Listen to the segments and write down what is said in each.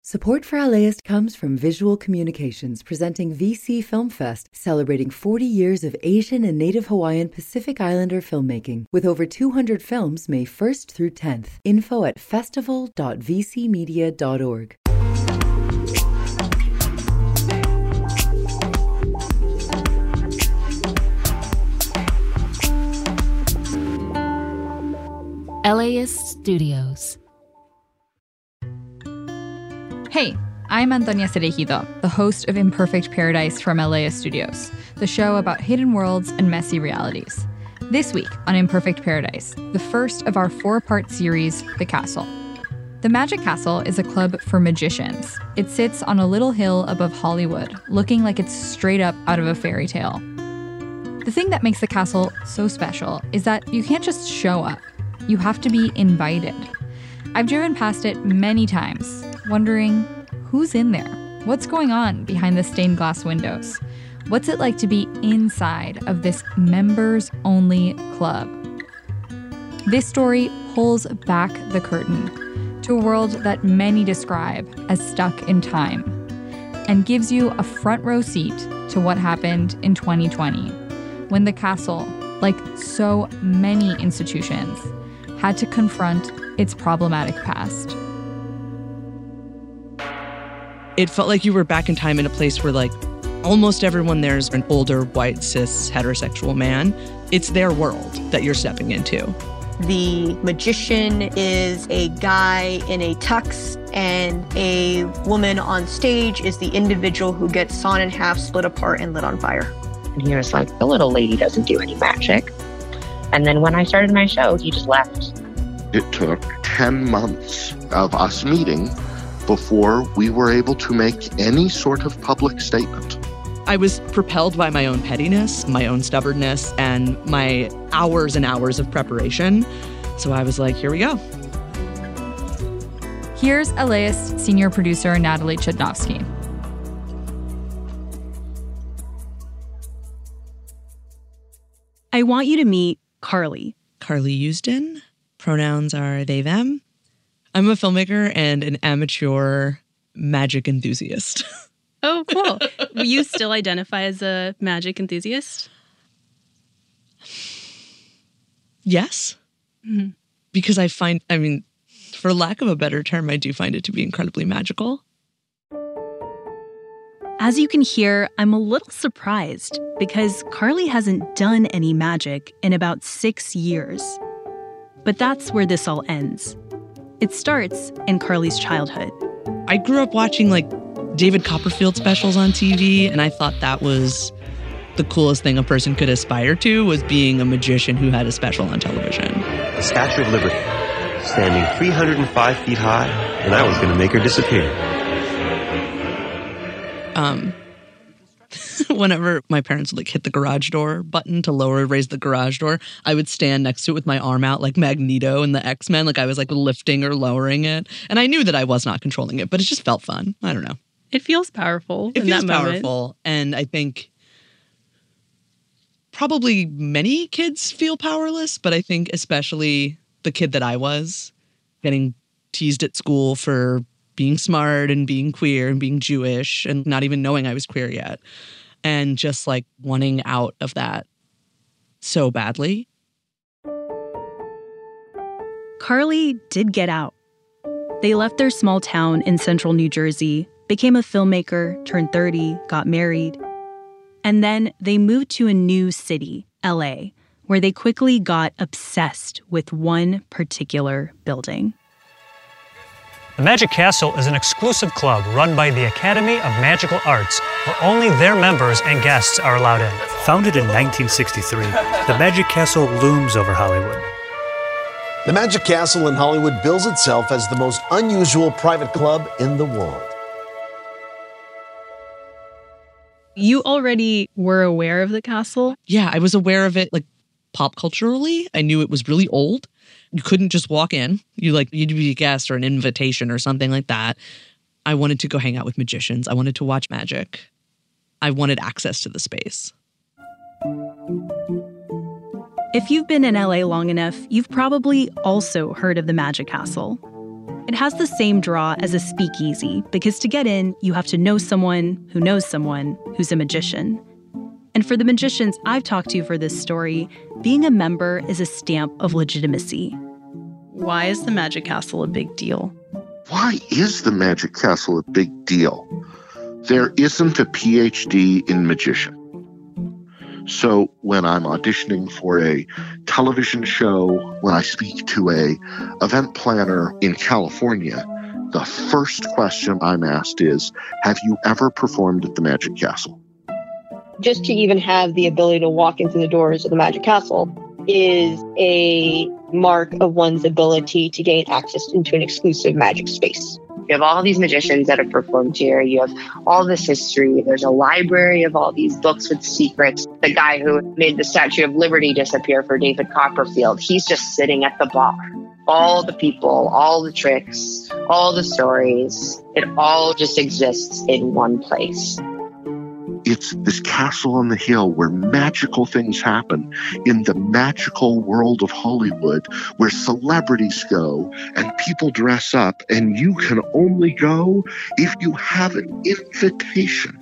Support for LAist comes from Visual Communications, presenting VC Film Fest, celebrating 40 years of Asian and Native Hawaiian Pacific Islander filmmaking, with over 200 films May 1st through 10th. Info at festival.vcmedia.org. LAist Studios. Hey, I'm Antonia Cereijido, the host of Imperfect Paradise from LAist Studios, the show about hidden worlds and messy realities. This week on Imperfect Paradise, the first of our 4-part series, The Castle. The Magic Castle is a club for magicians. It sits on a little hill above Hollywood, looking like it's straight up out of a fairy tale. The thing that makes the castle so special is that you can't just show up. You have to be invited. I've driven past it many times, wondering, who's in there? What's going on behind the stained glass windows? What's it like to be inside of this members-only club? This story pulls back the curtain to a world that many describe as stuck in time and gives you a front row seat to what happened in 2020, when the castle, like so many institutions, had to confront its problematic past. It felt like you were back in time in a place where, like, almost everyone there is an older, white, cis, heterosexual man. It's their world that you're stepping into. The magician is a guy in a tux, and a woman on stage is the individual who gets sawn in half, split apart, and lit on fire. And he was like, the little lady doesn't do any magic. And then when I started my show, he just left. It took 10 months of us meeting before we were able to make any sort of public statement. I was propelled by my own pettiness, my own stubbornness, and my hours and hours of preparation. So I was like, here we go. Here's LAist senior producer Natalie Chudnovsky. I want you to meet Carly. Carly Usden. Pronouns are they, them. I'm a filmmaker and an amateur magic enthusiast. Oh, cool. Will you still identify as a magic enthusiast? Yes. Mm-hmm. Because for lack of a better term, I do find it to be incredibly magical. As you can hear, I'm a little surprised because Carly hasn't done any magic in about 6 years. But that's where this all ends. It starts in Carly's childhood. I grew up watching, like, David Copperfield specials on TV, and I thought that was the coolest thing a person could aspire to, was being a magician who had a special on television. The Statue of Liberty, standing 305 feet high, and I was going to make her disappear. Whenever my parents would, like, hit the garage door button to lower or raise the garage door, I would stand next to it with my arm out like Magneto in the X-Men, like I was, like, lifting or lowering it. And I knew that I was not controlling it, but it just felt fun. I don't know. It feels powerful. It feels powerful. And I think probably many kids feel powerless, but I think especially the kid that I was, getting teased at school for being smart and being queer and being Jewish and not even knowing I was queer yet. And just, like, wanting out of that so badly. Carly did get out. They left their small town in central New Jersey, became a filmmaker, turned 30, got married. And then they moved to a new city, LA, where they quickly got obsessed with one particular building. The Magic Castle is an exclusive club run by the Academy of Magical Arts, where only their members and guests are allowed in. Founded in 1963, the Magic Castle looms over Hollywood. The Magic Castle in Hollywood bills itself as the most unusual private club in the world. You already were aware of the castle? Yeah, I was aware of it, like, pop culturally. I knew it was really old. You couldn't just walk in. You'd be a guest or an invitation or something like that. I wanted to go hang out with magicians. I wanted to watch magic. I wanted access to the space. If you've been in LA long enough, you've probably also heard of the Magic Castle. It has the same draw as a speakeasy because to get in, you have to know someone who's a magician. And for the magicians I've talked to for this story, being a member is a stamp of legitimacy. Why is the Magic Castle a big deal? Why is the Magic Castle a big deal? There isn't a PhD in magician. So when I'm auditioning for a television show, when I speak to a event planner in California, the first question I'm asked is, have you ever performed at the Magic Castle? Just to even have the ability to walk into the doors of the Magic Castle is a mark of one's ability to gain access into an exclusive magic space. You have all these magicians that have performed here. You have all this history. There's a library of all these books with secrets. The guy who made the Statue of Liberty disappear for David Copperfield, he's just sitting at the bar. All the people, all the tricks, all the stories, it all just exists in one place. It's this castle on the hill where magical things happen in the magical world of Hollywood, where celebrities go and people dress up, and you can only go if you have an invitation.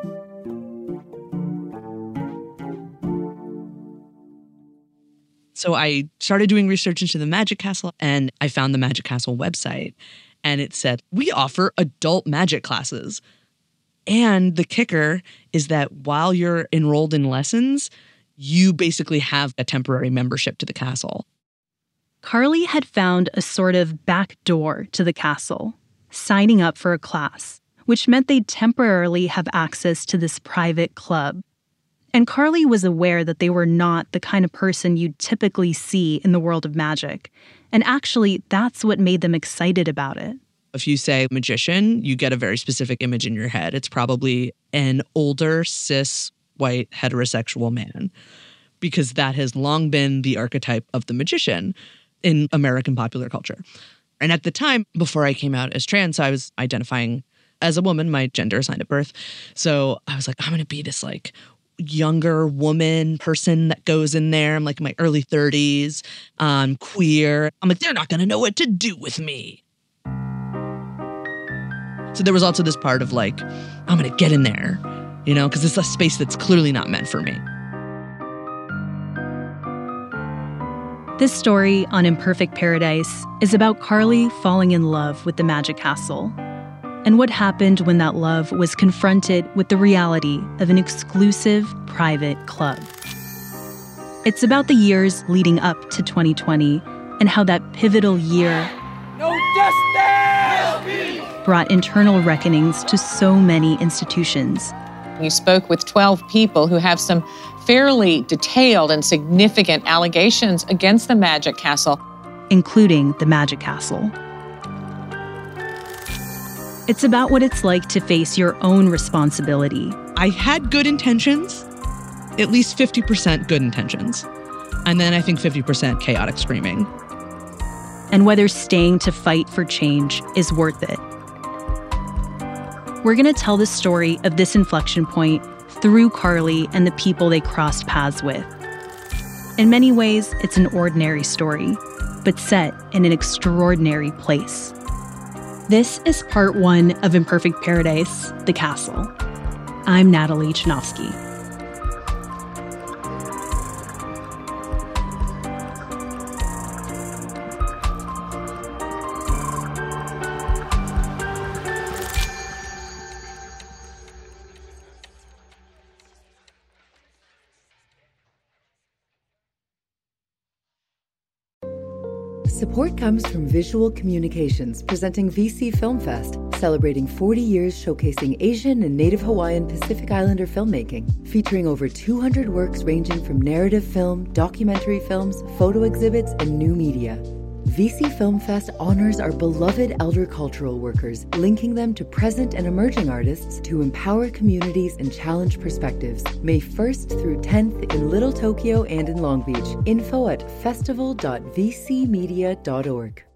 So I started doing research into the Magic Castle, and I found the Magic Castle website, and it said, we offer adult magic classes. And the kicker is that while you're enrolled in lessons, you basically have a temporary membership to the castle. Carly had found a sort of back door to the castle, signing up for a class, which meant they'd temporarily have access to this private club. And Carly was aware that they were not the kind of person you'd typically see in the world of magic. And actually, that's what made them excited about it. If you say magician, you get a very specific image in your head. It's probably an older, cis, white, heterosexual man, because that has long been the archetype of the magician in American popular culture. And at the time, before I came out as trans, I was identifying as a woman, my gender assigned at birth. So I was like, I'm going to be this younger woman person that goes in there. I'm like in my early 30s. I'm queer. I'm like, they're not going to know what to do with me. So there was also this part of I'm going to get in there, because it's a space that's clearly not meant for me. This story on Imperfect Paradise is about Carly falling in love with the Magic Castle and what happened when that love was confronted with the reality of an exclusive private club. It's about the years leading up to 2020 and how that pivotal year brought internal reckonings to so many institutions. You spoke with 12 people who have some fairly detailed and significant allegations against the Magic Castle, including the Magic Castle. It's about what it's like to face your own responsibility. I had good intentions, at least 50% good intentions, and then I think 50% chaotic screaming. And whether staying to fight for change is worth it. We're going to tell the story of this inflection point through Carly and the people they crossed paths with. In many ways, it's an ordinary story, but set in an extraordinary place. This is part 1 of Imperfect Paradise, The Castle. I'm Natalie Chudnovsky. Support comes from Visual Communications, presenting VC Film Fest, celebrating 40 years showcasing Asian and Native Hawaiian Pacific Islander filmmaking, featuring over 200 works ranging from narrative film, documentary films, photo exhibits, and new media. VC Film Fest honors our beloved elder cultural workers, linking them to present and emerging artists to empower communities and challenge perspectives. May 1st through 10th in Little Tokyo and in Long Beach. Info at festival.vcmedia.org.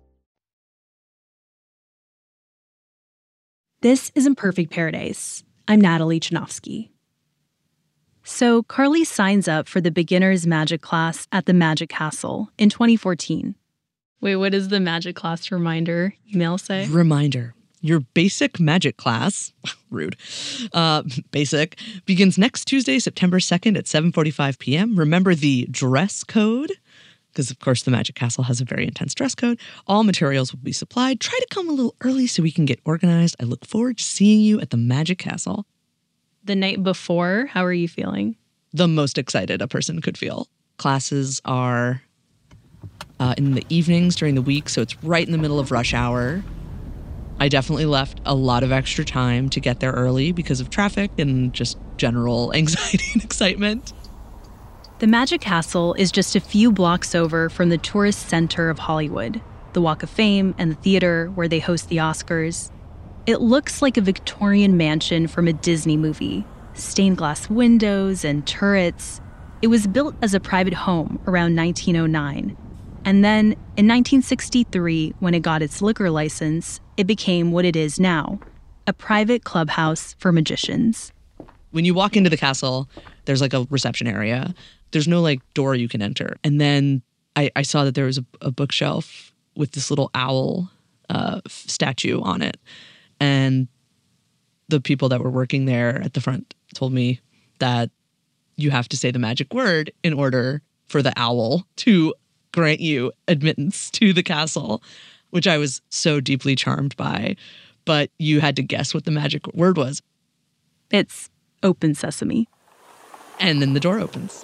This is Imperfect Paradise. I'm Natalie Chudnovsky. So Carly signs up for the beginner's magic class at the Magic Castle in 2014. Wait, what does the magic class reminder email say? Reminder. Your basic magic class, rude, basic, begins next Tuesday, September 2nd at 7:45 p.m. Remember the dress code, because of course the Magic Castle has a very intense dress code. All materials will be supplied. Try to come a little early so we can get organized. I look forward to seeing you at the Magic Castle. The night before, how are you feeling? The most excited a person could feel. Classes are in the evenings during the week, so it's right in the middle of rush hour. I definitely left a lot of extra time to get there early because of traffic and just general anxiety and excitement. The Magic Castle is just a few blocks over from the tourist center of Hollywood, the Walk of Fame and the theater where they host the Oscars. It looks like a Victorian mansion from a Disney movie. Stained glass windows and turrets. It was built as a private home around 1909. And then, in 1963, when it got its liquor license, it became what it is now, a private clubhouse for magicians. When you walk into the castle, there's like a reception area. There's no like door you can enter. And then I saw that there was a bookshelf with this little owl statue on it. And the people that were working there at the front told me that you have to say the magic word in order for the owl to grant you admittance to the castle, which I was so deeply charmed by. But you had to guess what the magic word was. It's open sesame. And then the door opens.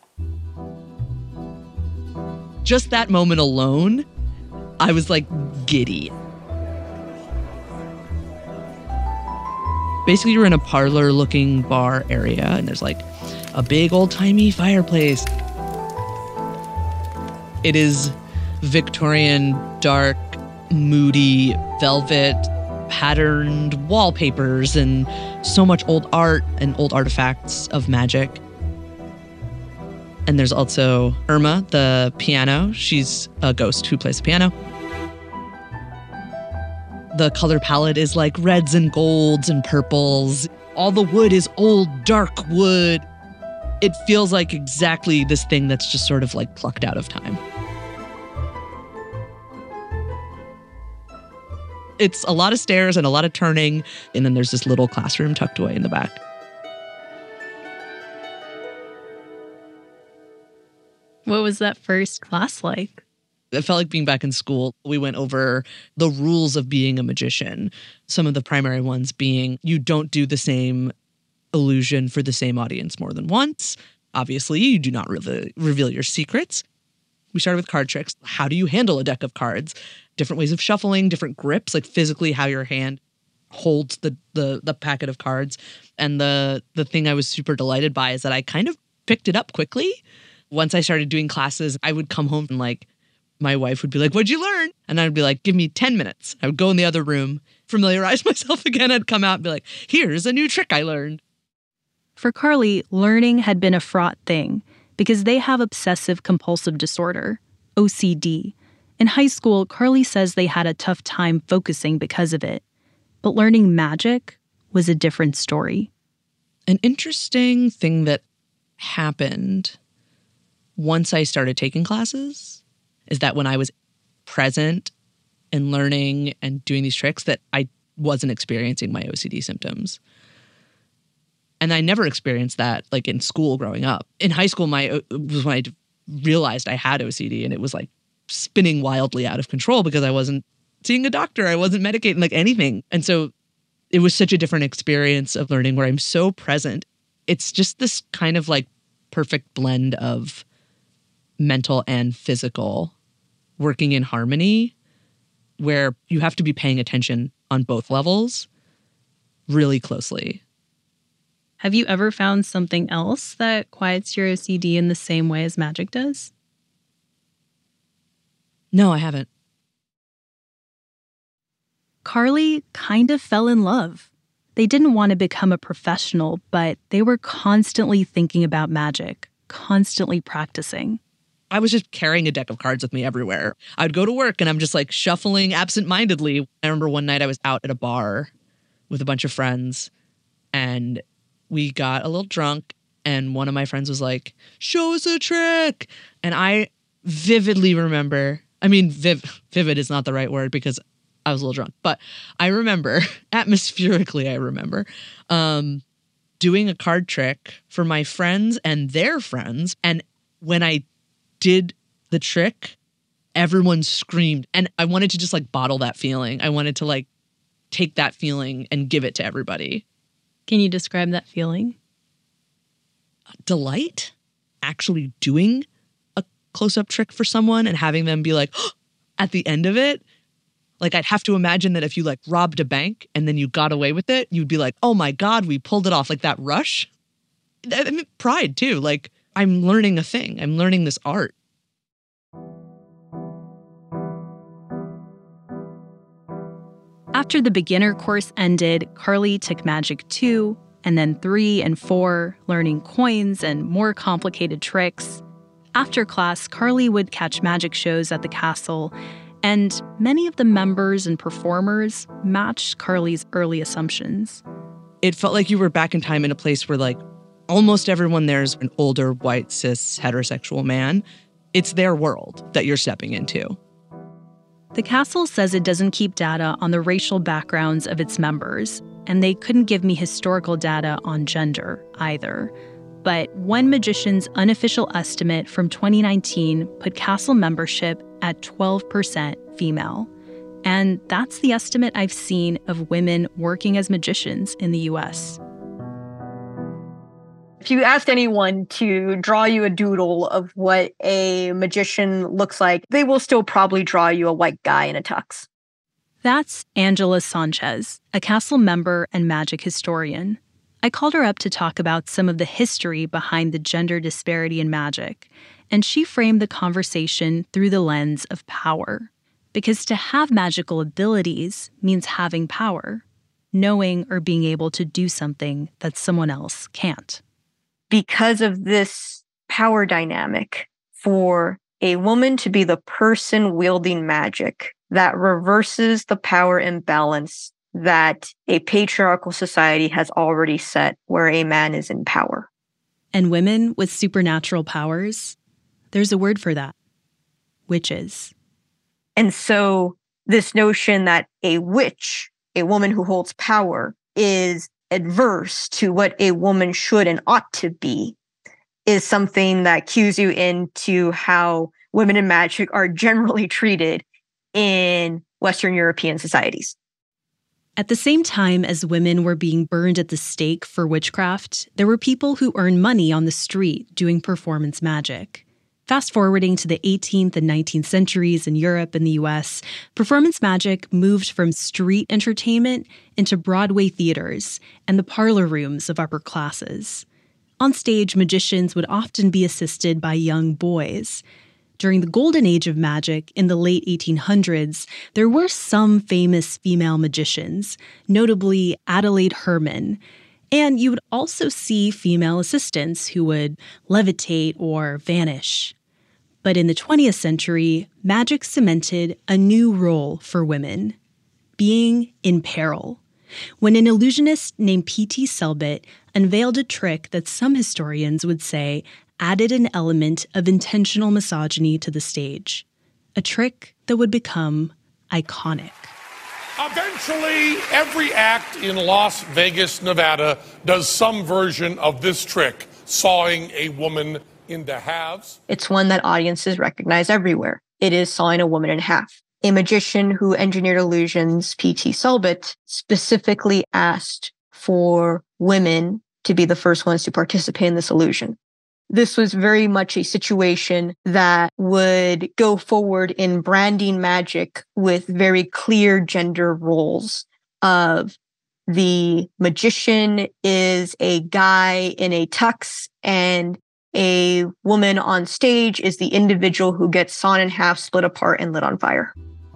Just that moment alone, I was like giddy. Basically, you're in a parlor-looking bar area, and there's like a big old-timey fireplace. It is Victorian, dark, moody, velvet, patterned wallpapers, and so much old art and old artifacts of magic. And there's also Irma, the piano. She's a ghost who plays the piano. The color palette is like reds and golds and purples. All the wood is old, dark wood. It feels like exactly this thing that's just sort of like plucked out of time. It's a lot of stairs and a lot of turning, and then there's this little classroom tucked away in the back. What was that first class like? It felt like being back in school. We went over the rules of being a magician. Some of the primary ones being you don't do the same illusion for the same audience more than once. Obviously, you do not reveal your secrets. We started with card tricks. How do you handle a deck of cards? Different ways of shuffling, different grips, like physically how your hand holds the packet of cards. And the thing I was super delighted by is that I kind of picked it up quickly. Once I started doing classes, I would come home and like my wife would be like, "What'd you learn?" And I'd be like, "Give me 10 minutes." I would go in the other room, familiarize myself again. I'd come out and be like, "Here's a new trick I learned." For Carly, learning had been a fraught thing because they have obsessive compulsive disorder, OCD. In high school, Carly says they had a tough time focusing because of it. But learning magic was a different story. An interesting thing that happened once I started taking classes is that when I was present and learning and doing these tricks, that I wasn't experiencing my OCD symptoms. And I never experienced that like in school growing up. In high school, was when I realized I had OCD, and it was like spinning wildly out of control because I wasn't seeing a doctor. I wasn't medicating, like anything. And so it was such a different experience of learning where I'm so present. It's just this kind of like perfect blend of mental and physical working in harmony where you have to be paying attention on both levels really closely. Have you ever found something else that quiets your OCD in the same way as magic does? No, I haven't. Carly kind of fell in love. They didn't want to become a professional, but they were constantly thinking about magic, constantly practicing. I was just carrying a deck of cards with me everywhere. I'd go to work and I'm just like shuffling absentmindedly. I remember one night I was out at a bar with a bunch of friends and we got a little drunk and one of my friends was like, "Show us a trick." And I vividly remember I mean, vivid is not the right word because I was a little drunk. But I remember, atmospherically, doing a card trick for my friends and their friends. And when I did the trick, everyone screamed. And I wanted to just like bottle that feeling. I wanted to like take that feeling and give it to everybody. Can you describe that feeling? Delight. Actually doing a close-up trick for someone and having them be like, oh, at the end of it. Like, I'd have to imagine that if you like robbed a bank and then you got away with it, you'd be like, oh my God, we pulled it off. Like that rush. I mean, pride too. Like, I'm learning a thing. I'm learning this art. After the beginner course ended, Carly took Magic 2 and then 3 and 4, learning coins and more complicated tricks. After class, Carly would catch magic shows at the castle, and many of the members and performers matched Carly's early assumptions. It felt like you were back in time in a place where like almost everyone there's an older, white, cis, heterosexual man. It's their world that you're stepping into. The castle says it doesn't keep data on the racial backgrounds of its members, and they couldn't give me historical data on gender either. But one magician's unofficial estimate from 2019 put castle membership at 12% female. And that's the estimate I've seen of women working as magicians in the US. If you asked anyone to draw you a doodle of what a magician looks like, they will still probably draw you a white guy in a tux. That's Angela Sanchez, a castle member and magic historian. I called her up to talk about some of the history behind the gender disparity in magic, and she framed the conversation through the lens of power. Because to have magical abilities means having power, knowing or being able to do something that someone else can't. Because of this power dynamic, for a woman to be the person wielding magic that reverses the power imbalance that a patriarchal society has already set where a man is in power. And women with supernatural powers, there's a word for that: witches. And so this notion that a witch, a woman who holds power, is adverse to what a woman should and ought to be, is something that cues you into how women in magic are generally treated in Western European societies. At the same time as women were being burned at the stake for witchcraft, there were people who earned money on the street doing performance magic. Fast forwarding to the 18th and 19th centuries in Europe and the US, performance magic moved from street entertainment into Broadway theaters and the parlor rooms of upper classes. On stage, magicians would often be assisted by young boys. During the golden age of magic in the late 1800s, there were some famous female magicians, notably Adelaide Herman. And you would also see female assistants who would levitate or vanish. But in the 20th century, magic cemented a new role for women: being in peril. When an illusionist named P.T. Selbit unveiled a trick that some historians would say added an element of intentional misogyny to the stage. A trick that would become iconic. Eventually, every act in Las Vegas, Nevada, does some version of this trick, sawing a woman into halves. It's one that audiences recognize everywhere. It is sawing a woman in half. A magician who engineered illusions, P.T. Selbit, specifically asked for women to be the first ones to participate in this illusion. This was very much a situation that would go forward in branding magic with very clear gender roles of the magician is a guy in a tux and a woman on stage is the individual who gets sawn in half, split apart, and lit on fire.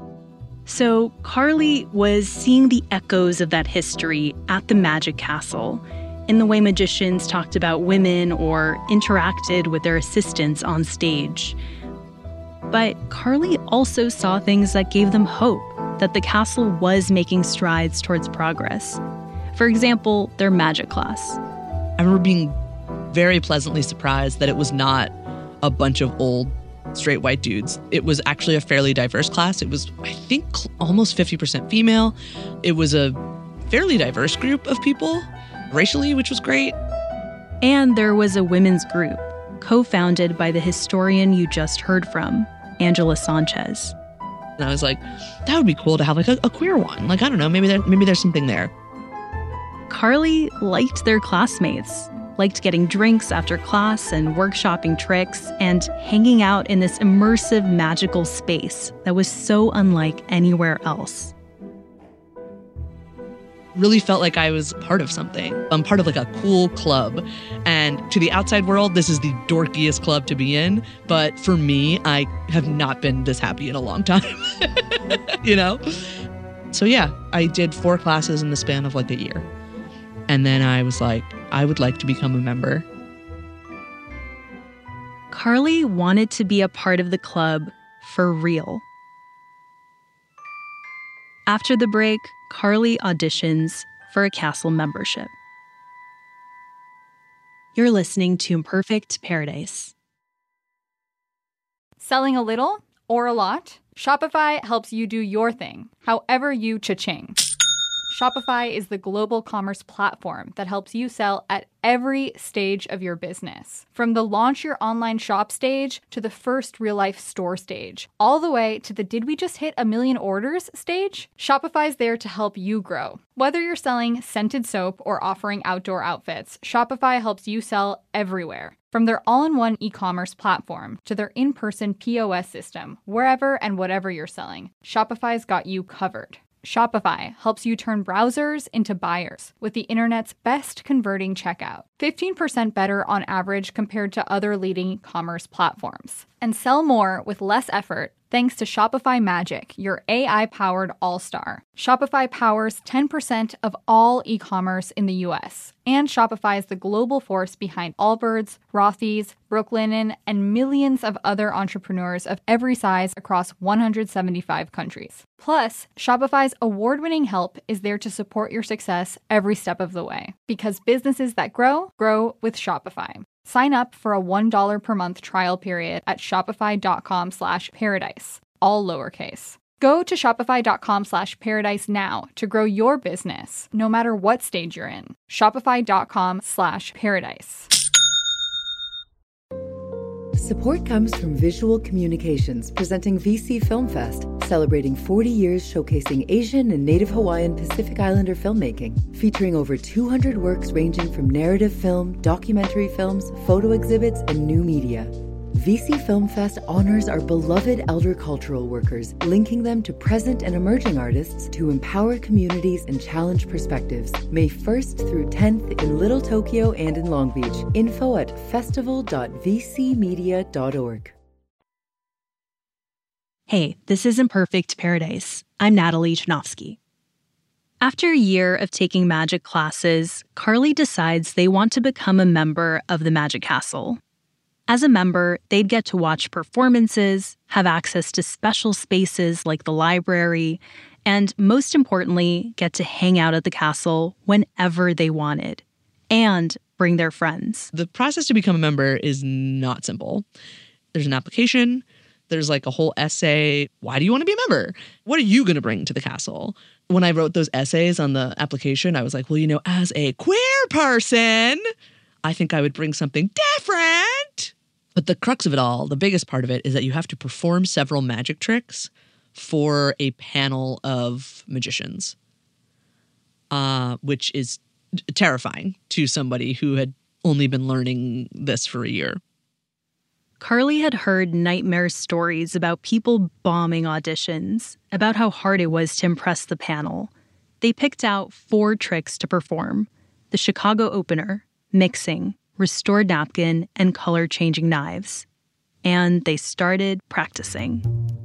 So Carly was seeing the echoes of that history at the Magic Castle, in the way magicians talked about women or interacted with their assistants on stage. But Carly also saw things that gave them hope that the castle was making strides towards progress. For example, their magic class. I remember being very pleasantly surprised that it was not a bunch of old straight white dudes. It was actually a fairly diverse class. It was, I think, almost 50% female. It was a fairly diverse group of people racially, which was great. And there was a women's group, co-founded by the historian you just heard from, Angela Sanchez. And I was like, that would be cool to have like a queer one. Like, I don't know, maybe there's something there. Carly liked their classmates, liked getting drinks after class and workshopping tricks and hanging out in this immersive, magical space that was so unlike anywhere else. Really felt like I was part of something. I'm part of like a cool club. And to the outside world, this is the dorkiest club to be in. But for me, I have not been this happy in a long time, you know? So yeah, I did 4 classes in the span of like a year. And then I was like, I would like to become a member. Carly wanted to be a part of the club for real. After the break, Carly auditions for a castle membership. You're listening to Imperfect Paradise. Selling a little or a lot? Shopify helps you do your thing, however you cha-ching. Shopify is the global commerce platform that helps you sell at every stage of your business. From the launch your online shop stage to the first real-life store stage, all the way to the did we just hit 1 million orders stage? Shopify's there to help you grow. Whether you're selling scented soap or offering outdoor outfits, Shopify helps you sell everywhere. From their all-in-one e-commerce platform to their in-person POS system, wherever and whatever you're selling, Shopify's got you covered. Shopify helps you turn browsers into buyers with the internet's best converting checkout. 15% better on average compared to other leading commerce platforms. And sell more with less effort thanks to Shopify Magic, your AI-powered all-star. Shopify powers 10% of all e-commerce in the US. And Shopify is the global force behind Allbirds, Rothy's, Brooklinen, and millions of other entrepreneurs of every size across 175 countries. Plus, Shopify's award-winning help is there to support your success every step of the way. Because businesses that grow, grow with Shopify. Sign up for a $1 per month trial period at shopify.com/paradise, all lowercase. Go to shopify.com/paradise now to grow your business, no matter what stage you're in. Shopify.com/paradise. Support comes from Visual Communications, presenting VC Film Fest, celebrating 40 years showcasing Asian and Native Hawaiian Pacific Islander filmmaking, featuring over 200 works ranging from narrative film, documentary films, photo exhibits, and new media. VC Film Fest honors our beloved elder cultural workers, linking them to present and emerging artists to empower communities and challenge perspectives. May 1st through 10th in Little Tokyo and in Long Beach. Info at festival.vcmedia.org. Hey, this is Imperfect Paradise. I'm Natalie Chudnovsky. After a year of taking magic classes, Carly decides they want to become a member of the Magic Castle. As a member, they'd get to watch performances, have access to special spaces like the library, and most importantly, get to hang out at the castle whenever they wanted, and bring their friends. The process to become a member is not simple. There's an application. There's like a whole essay. Why do you want to be a member? What are you going to bring to the castle? When I wrote those essays on the application, I was like, well, you know, as a queer person, I think I would bring something different. But the crux of it all, the biggest part of it, is that you have to perform several magic tricks for a panel of magicians, which is terrifying to somebody who had only been learning this for a year. Carly had heard nightmare stories about people bombing auditions, about how hard it was to impress the panel. They picked out 4 tricks to perform: the Chicago opener, mixing, restored napkin, and color-changing knives. And they started practicing.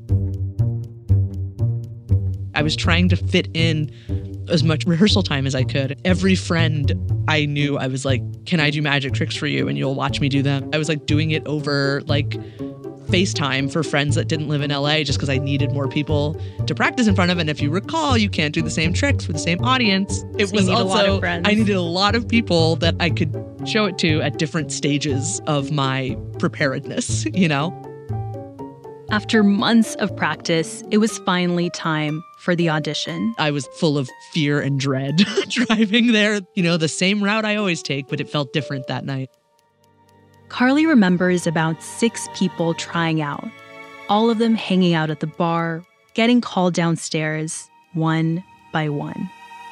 I was trying to fit in as much rehearsal time as I could. Every friend I knew, I was like, can I do magic tricks for you and you'll watch me do them? I was like doing it over like FaceTime for friends that didn't live in LA just because I needed more people to practice in front of. And if you recall, you can't do the same tricks for the same audience. It was also, I needed a lot of people that I could show it to at different stages of my preparedness, you know? After months of practice, it was finally time for the audition. I was full of fear and dread driving there. The same route I always take, but it felt different that night. Carly remembers about 6 people trying out, all of them hanging out at the bar, getting called downstairs one by one.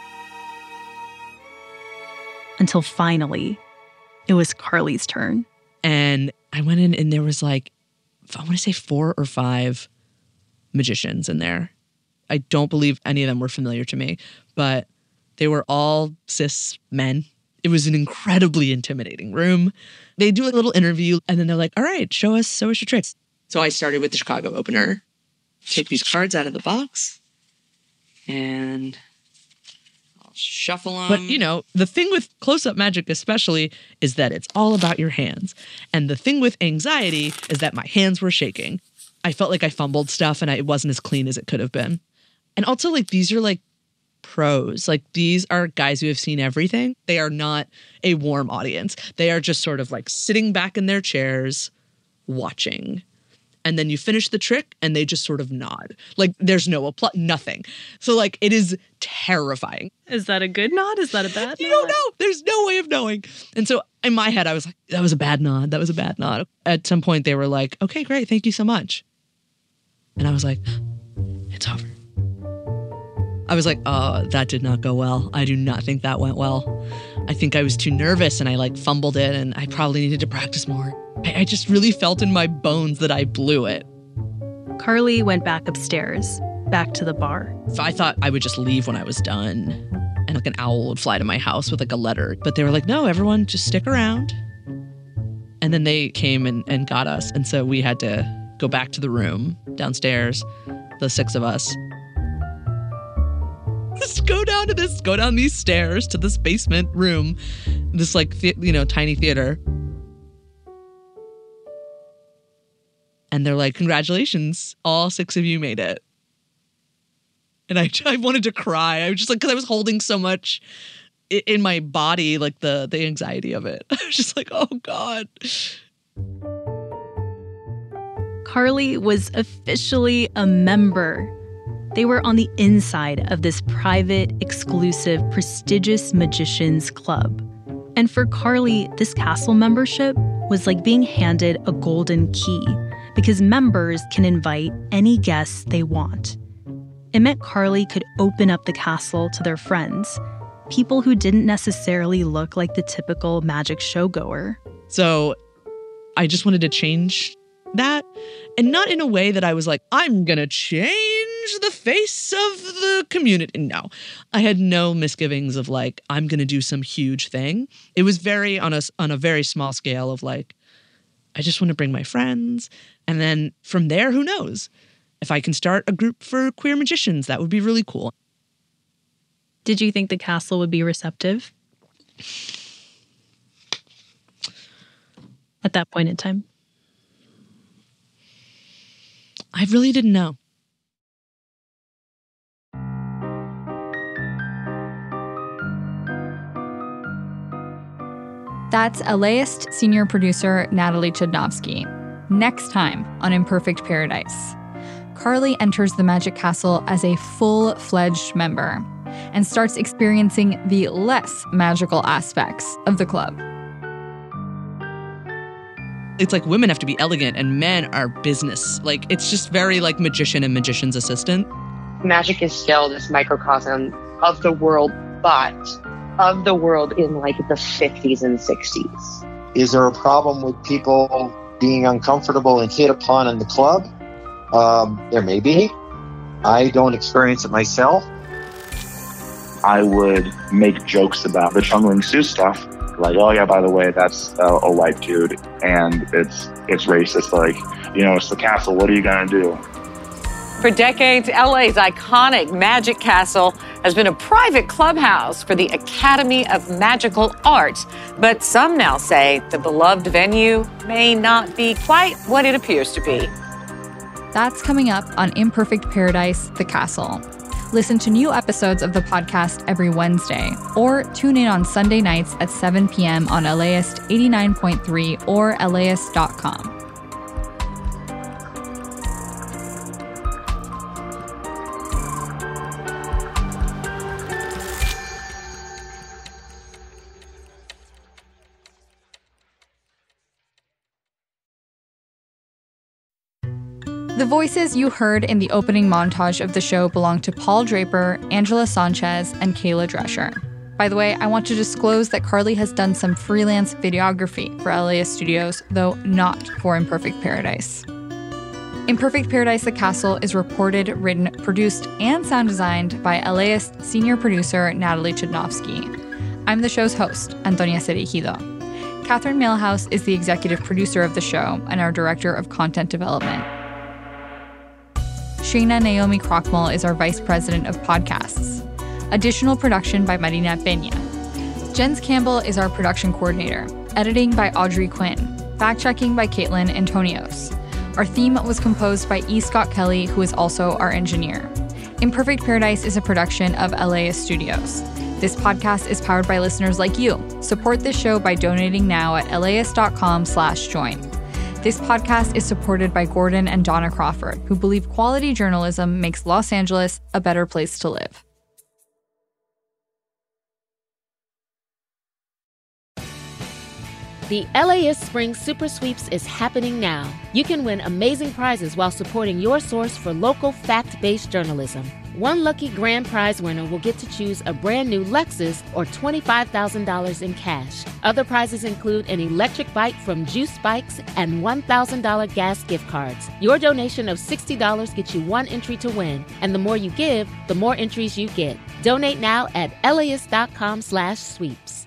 Until finally, it was Carly's turn. And I went in and there was I want to say 4 or 5 magicians in there. I don't believe any of them were familiar to me, but they were all cis men. It was an incredibly intimidating room. They do a little interview and then they're like, all right, show us your tricks. So I started with the Chicago opener. Take these cards out of the box and I'll shuffle them. But, the thing with close-up magic especially is that it's all about your hands. And the thing with anxiety is that my hands were shaking. I felt like I fumbled stuff and it wasn't as clean as it could have been. And also, these are, pros. These are guys who have seen everything. They are not a warm audience. They are just sort of, sitting back in their chairs, watching. And then you finish the trick, and they just sort of nod. There's no applause, nothing. So, it is terrifying. Is that a good nod? Is that a bad nod? You don't know. There's no way of knowing. And so, in my head, I was like, that was a bad nod. That was a bad nod. At some point, they were like, okay, great. Thank you so much. And I was like, it's over. I was like, oh, that did not go well. I do not think that went well. I think I was too nervous and I fumbled it and I probably needed to practice more. I just really felt in my bones that I blew it. Carly went back upstairs, back to the bar. So I thought I would just leave when I was done and an owl would fly to my house with a letter. But they were like, no, everyone just stick around. And then they came and got us. And so we had to go back to the room downstairs, the 6 of us. Just go down these stairs to this basement room, this tiny theater. And they're like, congratulations, all 6 of you made it. And I wanted to cry. I was just because I was holding so much in my body, the anxiety of it. I was just like, oh God. Carly was officially a member. They were on the inside of this private, exclusive, prestigious magicians club. And for Carly, this castle membership was like being handed a golden key because members can invite any guests they want. It meant Carly could open up the castle to their friends, people who didn't necessarily look like the typical magic showgoer. So I just wanted to change that, and not in a way that I was like, I'm gonna change the face of the community. No, I had no misgivings of I'm gonna do some huge thing. It was very on a very small scale of I just want to bring my friends, and then from there, who knows? If I can start a group for queer magicians, that would be really cool. Did you think the castle would be receptive at that point in time? I really didn't know. That's LAist senior producer Natalie Chudnovsky. Next time on Imperfect Paradise, Carly enters the Magic Castle as a full-fledged member and starts experiencing the less magical aspects of the club. It's women have to be elegant and men are business. It's just very magician and magician's assistant. Magic is still this microcosm of the world, but of the world in the 50s and 60s. Is there a problem with people being uncomfortable and hit upon in the club? There may be. I don't experience it myself. I would make jokes about the Chung Ling Soo stuff. Oh yeah, by the way, that's a white dude, and it's racist. It's the castle. What are you gonna do? For decades, LA's iconic Magic Castle has been a private clubhouse for the Academy of Magical Arts. But some now say the beloved venue may not be quite what it appears to be. That's coming up on Imperfect Paradise, The Castle. Listen to new episodes of the podcast every Wednesday, or tune in on Sunday nights at 7 p.m. on LAist 89.3 or LAist.com. The voices you heard in the opening montage of the show belong to Paul Draper, Angela Sanchez, and Kayla Drescher. By the way, I want to disclose that Carly has done some freelance videography for LAist Studios, though not for Imperfect Paradise. Imperfect Paradise The Castle is reported, written, produced, and sound designed by LAist senior producer Natalie Chudnovsky. I'm the show's host, Antonia Cereijido. Catherine Mailhouse is the executive producer of the show and our director of content development. Shayna Naomi Krochmal is our vice president of podcasts. Additional production by Marina Peña. Jens Campbell is our production coordinator. Editing by Audrey Quinn. Fact-checking by Caitlin Antonios. Our theme was composed by E. Scott Kelly, who is also our engineer. Imperfect Paradise is a production of LAist Studios. This podcast is powered by listeners like you. Support this show by donating now at laist.com/join. This podcast is supported by Gordon and Donna Crawford, who believe quality journalism makes Los Angeles a better place to live. The LAist Spring Super Sweeps is happening now. You can win amazing prizes while supporting your source for local fact-based journalism. One lucky grand prize winner will get to choose a brand new Lexus or $25,000 in cash. Other prizes include an electric bike from Juice Bikes and $1,000 gas gift cards. Your donation of $60 gets you one entry to win, and the more you give, the more entries you get. Donate now at laist.com/sweeps.